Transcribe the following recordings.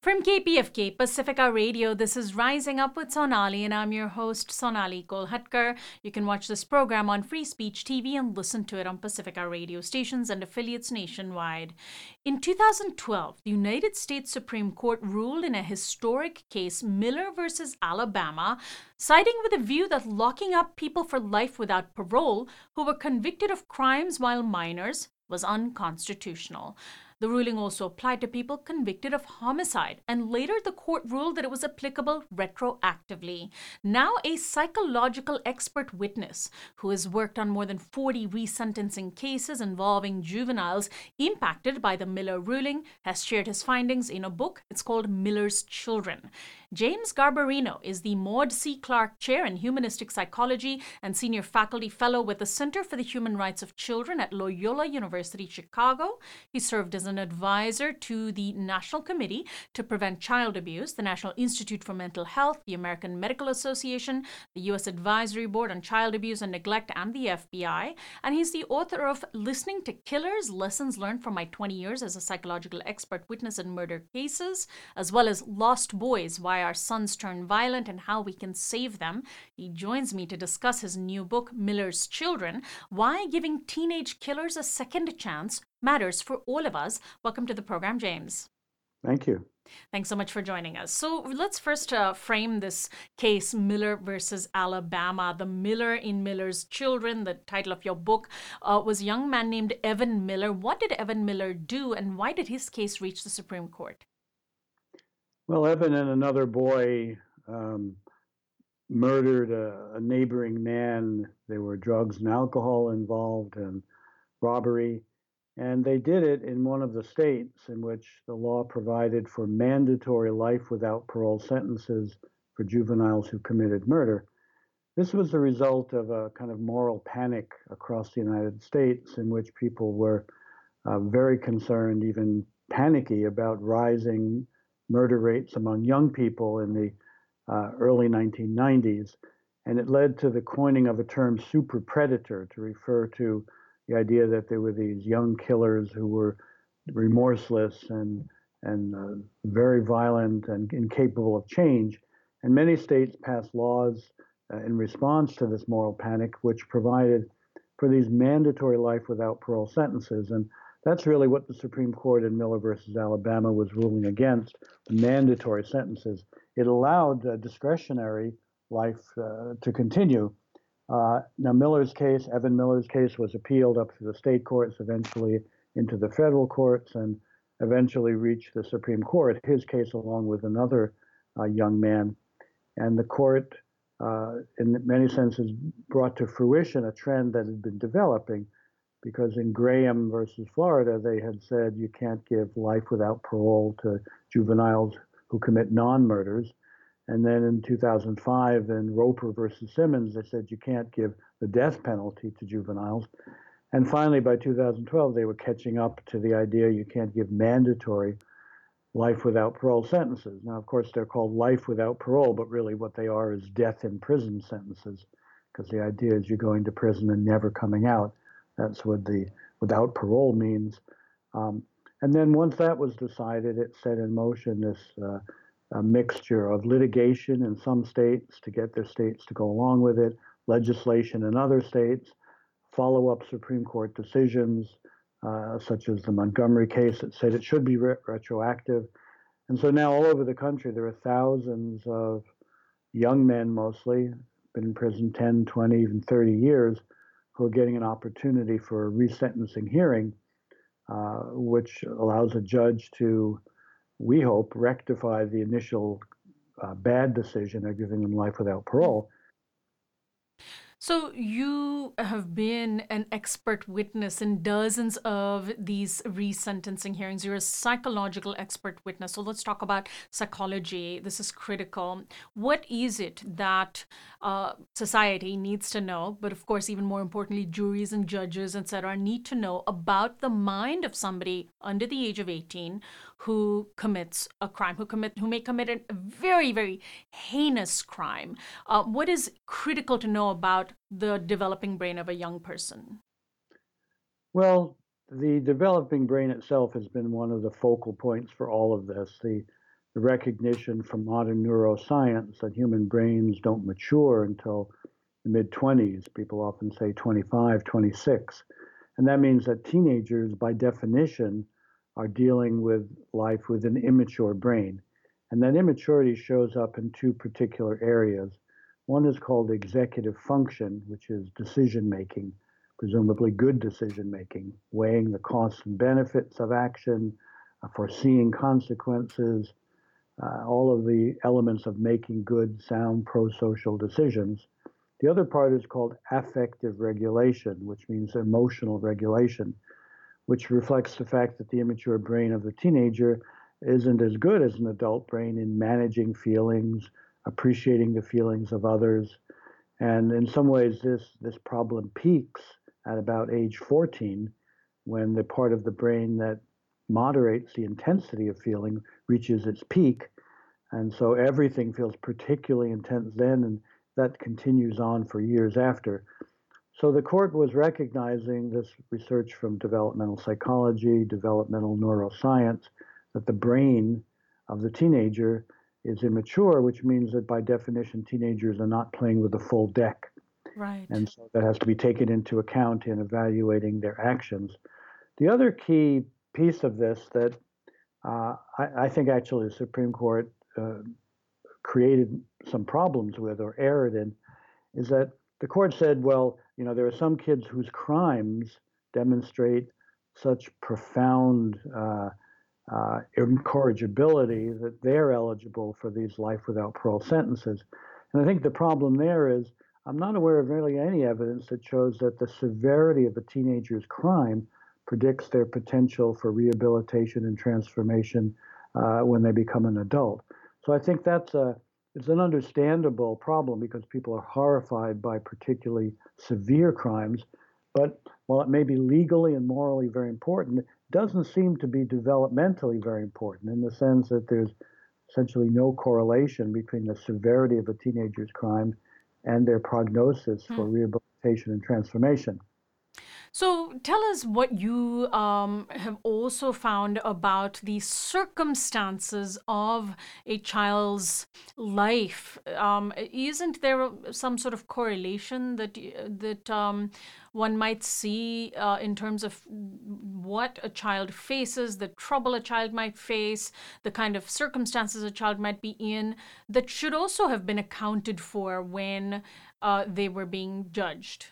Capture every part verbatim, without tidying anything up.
From K P F K Pacifica Radio, this is Rising Up with Sonali, and I'm your host, Sonali Kolhatkar. You can watch this program on Free Speech T V and listen to it on Pacifica radio stations and affiliates nationwide. In two thousand twelve, the United States Supreme Court ruled in a historic case, Miller versus Alabama, siding with the view that locking up people for life without parole who were convicted of crimes while minors was unconstitutional. The ruling also applied to people convicted of homicide, and later the court ruled that it was applicable retroactively. Now, a psychological expert witness who has worked on more than forty resentencing cases involving juveniles impacted by the Miller ruling has shared his findings in a book. It's called Miller's Children. James Garbarino is the Maud C. Clark Chair in Humanistic Psychology and Senior Faculty Fellow with the Center for the Human Rights of Children at Loyola University Chicago. He served as an advisor to the National Committee to Prevent Child Abuse, the National Institute for Mental Health, the American Medical Association, the U S Advisory Board on Child Abuse and Neglect, and the F B I. And he's the author of Listening to Killers, Lessons Learned from My twenty years as a Psychological Expert Witness in Murder Cases, as well as Lost Boys, Why Our Sons Turn Violent and How We Can Save Them. He joins me to discuss his new book, Miller's Children, Why Giving Teenage Killers a Second Chance Matters for All of Us. Welcome to the program, James. Thank you. Thanks so much for joining us. So let's first uh, frame this case, Miller versus Alabama. The Miller in Miller's Children, the title of your book, uh, was a young man named Evan Miller. What did Evan Miller do, and why did his case reach the Supreme Court? Well, Evan and another boy um, murdered a, a neighboring man. There were drugs and alcohol involved and robbery. And they did it in one of the states in which the law provided for mandatory life without parole sentences for juveniles who committed murder. This was the result of a kind of moral panic across the United States in which people were uh, very concerned, even panicky, about rising murder rates among young people in the uh, early nineteen nineties. And it led to the coining of a term super predator to refer to the idea that there were these young killers who were remorseless and, and uh, very violent and incapable of change. And many states passed laws uh, in response to this moral panic, which provided for these mandatory life without parole sentences. And that's really what the Supreme Court in Miller versus Alabama was ruling against, the mandatory sentences. It allowed uh, discretionary life uh, to continue. Uh, now, Miller's case, Evan Miller's case, was appealed up through the state courts, eventually into the federal courts, and eventually reached the Supreme Court, his case along with another uh, young man. And the court, uh, in many senses, brought to fruition a trend that had been developing, because in Graham versus Florida, they had said you can't give life without parole to juveniles who commit non-murders. And then in two thousand five, in Roper versus Simmons, they said you can't give the death penalty to juveniles. And finally, by two thousand twelve, they were catching up to the idea you can't give mandatory life without parole sentences. Now, of course, they're called life without parole, but really what they are is death in prison sentences, because the idea is you're going to prison and never coming out. That's what the without parole means. Um, and then once that was decided, it set in motion this uh, a mixture of litigation in some states to get their states to go along with it, legislation in other states, follow-up Supreme Court decisions, uh, such as the Montgomery case that said it should be re- retroactive. And so now all over the country, there are thousands of young men mostly, been in prison ten, twenty, even thirty years, who are getting an opportunity for a resentencing hearing, uh, which allows a judge to, we hope, rectify the initial uh, bad decision of giving them life without parole. So you have been an expert witness in dozens of these resentencing hearings. You're a psychological expert witness. So let's talk about psychology. This is critical. What is it that uh, society needs to know, but of course, even more importantly, juries and judges, et cetera, need to know about the mind of somebody under the age of eighteen who commits a crime, who commit, who may commit a very, very heinous crime? Uh, what is critical to know about the developing brain of a young person? Well, the developing brain itself has been one of the focal points for all of this. The the recognition from modern neuroscience that human brains don't mature until the mid twenties. People often say twenty-five, twenty-six. And that means that teenagers, by definition, are dealing with life with an immature brain. And that immaturity shows up in two particular areas. One is called executive function, which is decision making, presumably good decision making, weighing the costs and benefits of action, uh, foreseeing consequences, uh, all of the elements of making good, sound, pro social decisions. The other part is called affective regulation, which means emotional regulation, which reflects the fact that the immature brain of the teenager isn't as good as an adult brain in managing feelings, appreciating the feelings of others. And in some ways, this, this problem peaks at about age fourteen, when the part of the brain that moderates the intensity of feeling reaches its peak. And so everything feels particularly intense then, and that continues on for years after. So the court was recognizing this research from developmental psychology, developmental neuroscience, that the brain of the teenager is immature, which means that by definition, teenagers are not playing with the full deck. Right. And so that has to be taken into account in evaluating their actions. The other key piece of this that uh, I, I think actually the Supreme Court uh, created some problems with or erred in is that the court said, well, you know, there are some kids whose crimes demonstrate such profound uh, uh, incorrigibility that they're eligible for these life without parole sentences. And I think the problem there is I'm not aware of really any evidence that shows that the severity of a teenager's crime predicts their potential for rehabilitation and transformation uh, when they become an adult. So I think that's a it's an understandable problem because people are horrified by particularly severe crimes. But while it may be legally and morally very important, it doesn't seem to be developmentally very important in the sense that there's essentially no correlation between the severity of a teenager's crime and their prognosis Hmm. for rehabilitation and transformation. So tell us what you um, have also found about the circumstances of a child's life. Um, isn't there some sort of correlation that that um, one might see uh, in terms of what a child faces, the trouble a child might face, the kind of circumstances a child might be in, that should also have been accounted for when uh, they were being judged?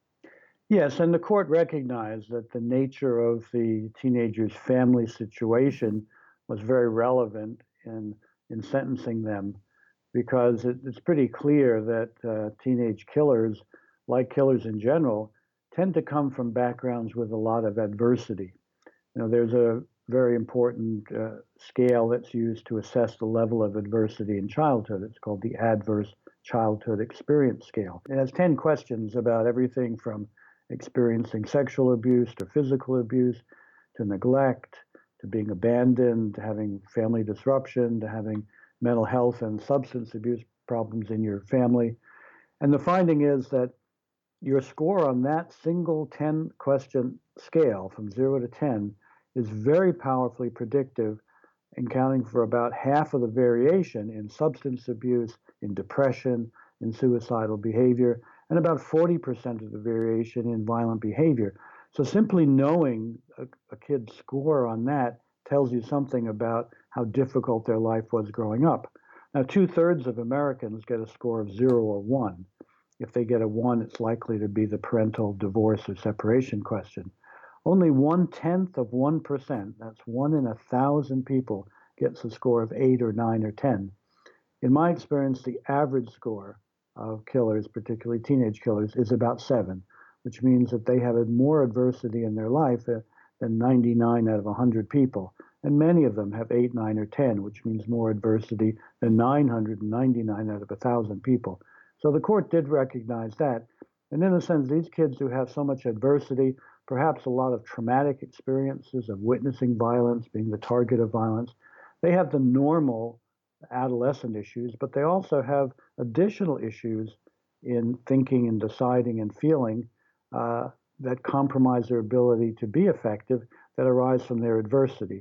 Yes, and the court recognized that the nature of the teenager's family situation was very relevant in, in sentencing them because it, it's pretty clear that uh, teenage killers, like killers in general, tend to come from backgrounds with a lot of adversity. You know, there's a very important uh, scale that's used to assess the level of adversity in childhood. It's called the Adverse Childhood Experience Scale. It has ten questions about everything from experiencing sexual abuse to physical abuse to neglect to being abandoned to having family disruption to having mental health and substance abuse problems in your family. And the finding is that your score on that single ten question scale from zero to ten is very powerfully predictive, accounting for about half of the variation in substance abuse, in depression, in suicidal behavior, and about forty percent of the variation in violent behavior. So simply knowing a, a kid's score on that tells you something about how difficult their life was growing up. Now, two thirds of Americans get a score of zero or one. If they get a one, it's likely to be the parental divorce or separation question. Only one tenth of one percent, that's one in a thousand people, gets a score of eight or nine or ten. In my experience, the average score of killers, particularly teenage killers, is about seven, which means that they have had more adversity in their life uh, than ninety-nine out of one hundred people. And many of them have eight, nine, or ten, which means more adversity than nine hundred ninety-nine out of one thousand people. So the court did recognize that. And in a sense, these kids who have so much adversity, perhaps a lot of traumatic experiences of witnessing violence, being the target of violence, they have the normal adolescent issues, but they also have additional issues in thinking and deciding and feeling uh, that compromise their ability to be effective that arise from their adversity.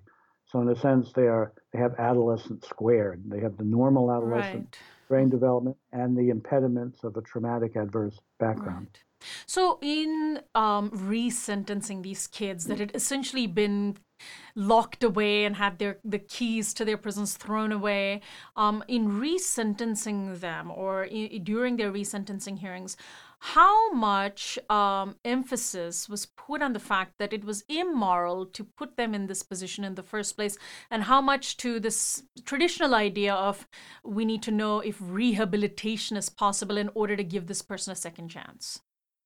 So in a sense, they are they have adolescence squared. They have the normal adolescent Right. brain development and the impediments of a traumatic adverse background. Right. So, in um, resentencing these kids that had essentially been locked away and had their the keys to their prisons thrown away, um, in resentencing them or I during their resentencing hearings, how much um, emphasis was put on the fact that it was immoral to put them in this position in the first place, and how much to this traditional idea of we need to know if rehabilitation is possible in order to give this person a second chance?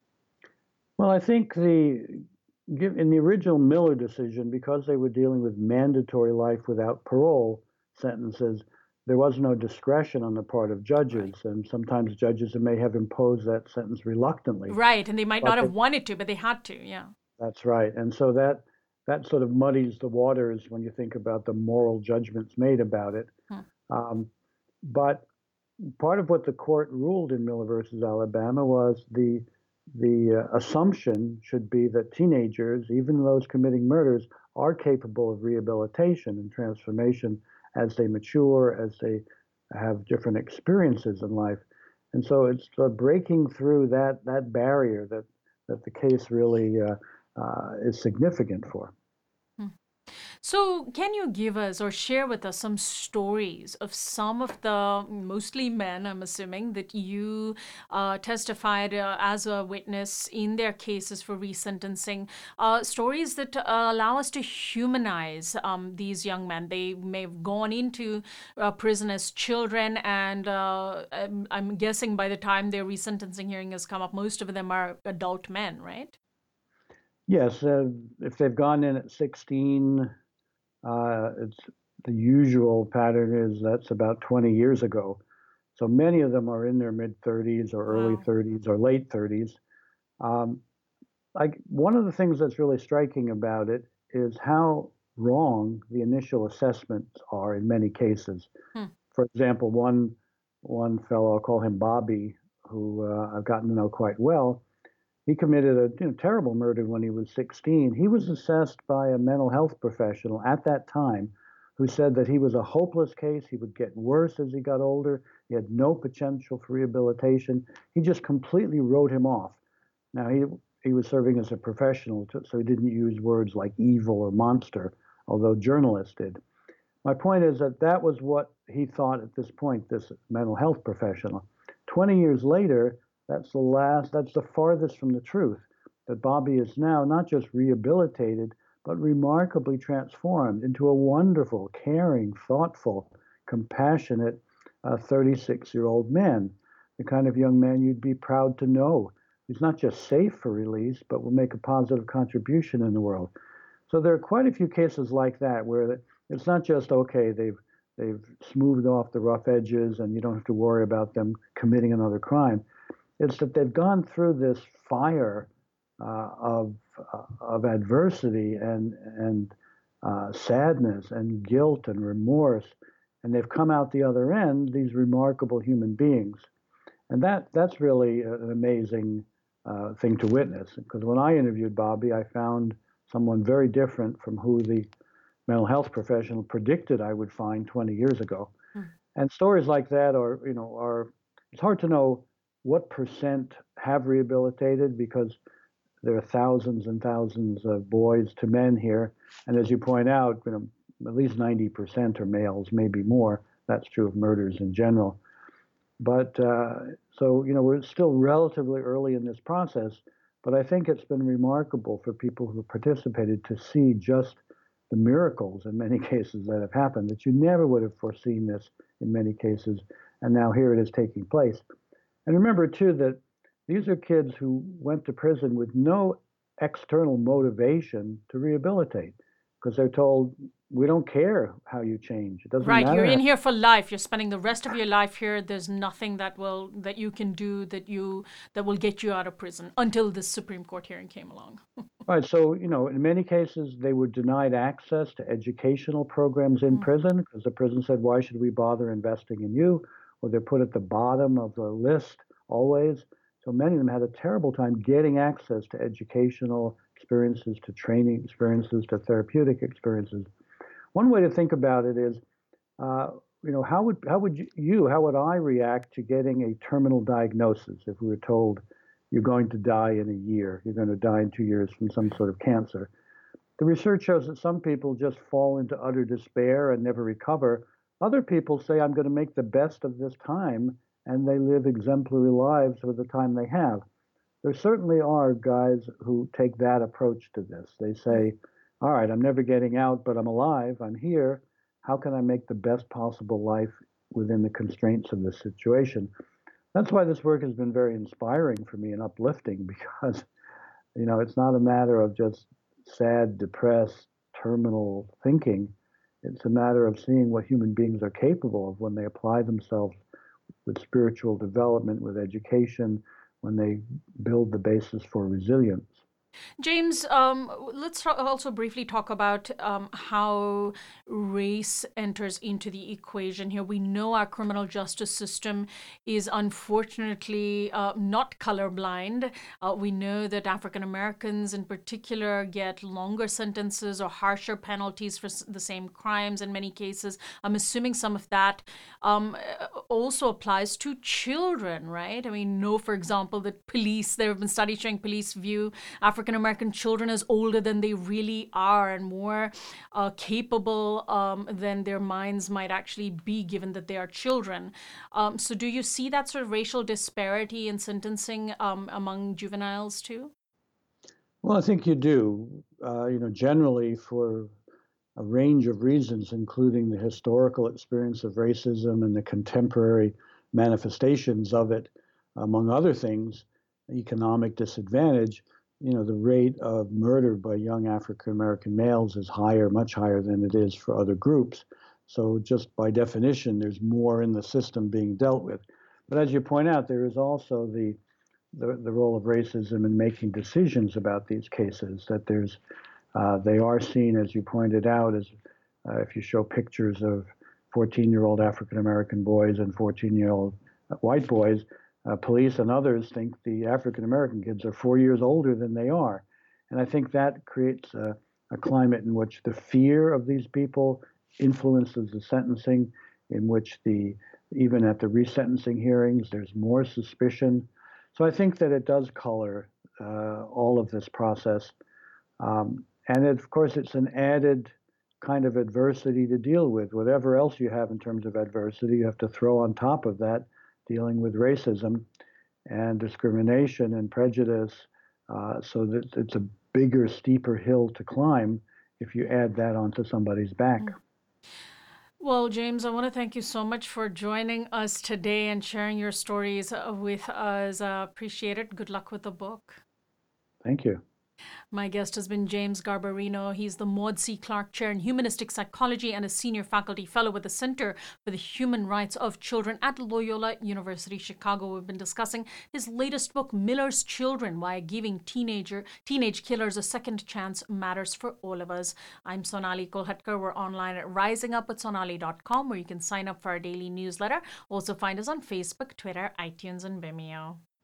Well, I think the in the original Miller decision, because they were dealing with mandatory life without parole sentences, there was no discretion on the part of Right. judges, and sometimes judges may have imposed that sentence reluctantly. Right, and they might But not have they, wanted to, but they had to, yeah. that's right, and so that that sort of muddies the waters when you think about the moral judgments made about it. Hmm. Um, but part of what the court ruled in Miller versus Alabama was the the uh, assumption should be that teenagers, even those committing murders, are capable of rehabilitation and transformation as they mature, as they have different experiences in life. And so it's uh, breaking through that that barrier that that the case really uh, uh, is significant for. Hmm. So, can you give us or share with us some stories of some of the mostly men, I'm assuming, that you uh, testified uh, as a witness in their cases for resentencing? Uh, stories that uh, allow us to humanize um, these young men. They may have gone into uh, prison as children, and uh, I'm, I'm guessing by the time their resentencing hearing has come up, most of them are adult men, right? Yes, uh, if they've gone in at sixteen, uh, it's the usual pattern is that's about twenty years ago. So many of them are in their mid thirties or early Wow. thirties or late thirties. Um, like one of the things that's really striking about it is how wrong the initial assessments are in many cases. Hmm. For example, one one fellow, I'll call him Bobby, who uh, I've gotten to know quite well. He committed a you know, terrible murder when he was sixteen. He was assessed by a mental health professional at that time who said that he was a hopeless case. He would get worse as he got older. He had no potential for rehabilitation. He just completely wrote him off. Now, he, he was serving as a professional, so he didn't use words like evil or monster, although journalists did. My point is that that was what he thought at this point, this mental health professional. twenty years later, that's the last, that's the farthest from the truth. That Bobby is now not just rehabilitated, but remarkably transformed into a wonderful, caring, thoughtful, compassionate thirty-six year old man, the kind of young man you'd be proud to know. He's not just safe for release, but will make a positive contribution in the world. So there are quite a few cases like that where it's not just okay, they've they've smoothed off the rough edges and you don't have to worry about them committing another crime. It's that they've gone through this fire uh, of uh, of adversity and and uh, sadness and guilt and remorse, and they've come out the other end these remarkable human beings, and that that's really an amazing uh, thing to witness. Because when I interviewed Bobby, I found someone very different from who the mental health professional predicted I would find twenty years ago. Hmm. And stories like that are, you know, are it's hard to know what percent have rehabilitated because there are thousands and thousands of boys to men here, and as you point out, you know, at least ninety percent are males, maybe more. That's true of murders in general. But uh, so, you know, we're still relatively early in this process, but I think it's been remarkable for people who participated to see just the miracles in many cases that have happened that you never would have foreseen this in many cases. And now here it is taking place. And remember, too, that these are kids who went to prison with no external motivation to rehabilitate because they're told, we don't care how you change. It doesn't Right, you're matter. in here for life. You're spending the rest of your life here. There's nothing that will that you can do that you that will get you out of prison until the Supreme Court hearing came along. Right. So, you know, in many cases, they were denied access to educational programs in Hmm. prison because the prison said, why should we bother investing in you? Or they're put at the bottom of the list always. So many of them had a terrible time getting access to educational experiences, to training experiences, to therapeutic experiences. one way to think about it is, uh, you know, how would how would you, how would I react to getting a terminal diagnosis if we were told you're going to die in a year, you're going to die in two years from some sort of cancer? The research shows that some people just fall into utter despair and never recover. Other people say, I'm going to make the best of this time, and they live exemplary lives with the time they have. There certainly are guys who take that approach to this. They say, all right, I'm never getting out, but I'm alive, I'm here. How can I make the best possible life within the constraints of this situation? That's why this work has been very inspiring for me and uplifting, because, you know, it's not a matter of just sad, depressed, terminal thinking. It's a matter of seeing what human beings are capable of when they apply themselves with spiritual development, with education, when they build the basis for resilience. James, um, let's also briefly talk about um, how race enters into the equation here. We know our criminal justice system is unfortunately uh, not colorblind. Uh, we know that African Americans in particular get longer sentences or harsher penalties for the same crimes in many cases. I'm assuming some of that um, also applies to children, right? I mean, know, for example, that police, there have been studies showing police view African African-American children as older than they really are and more uh, capable um, than their minds might actually be, given that they are children. Um, so do you see that sort of racial disparity in sentencing um, among juveniles too? Well, I think you do. Uh, you know, generally for a range of reasons, including the historical experience of racism and the contemporary manifestations of it, among other things, economic disadvantage. You know, the rate of murder by young African American males is higher, much higher than it is for other groups. So just by definition, there's more in the system being dealt with. But as you point out, there is also the the, the role of racism in making decisions about these cases, that there's uh, they are seen, as you pointed out, as uh, if you show pictures of fourteen-year-old African American boys and fourteen-year-old white boys, Uh, police and others think the African American kids are four years older than they are. And I think that creates a, a climate in which the fear of these people influences the sentencing, in which the even at the resentencing hearings, there's more suspicion. So I think that it does color uh, all of this process. Um, and it, of course, it's an added kind of adversity to deal with. Whatever else you have in terms of adversity, you have to throw on top of that dealing with racism and discrimination and prejudice, uh, so that it's a bigger, steeper hill to climb if you add that onto somebody's back. Well, James, I want to thank you so much for joining us today and sharing your stories with us. Uh, appreciate it. Good luck with the book. Thank you. My guest has been James Garbarino. He's the Maud C. Clark Chair in Humanistic Psychology and a Senior Faculty Fellow with the Center for the Human Rights of Children at Loyola University Chicago. We've been discussing his latest book, Miller's Children, Why Giving Teenager Teenage Killers a Second Chance Matters for All of Us. I'm Sonali Kolhatkar. We're online at rising up with sonali dot com, where you can sign up for our daily newsletter. Also find us on Facebook, Twitter, iTunes, and Vimeo.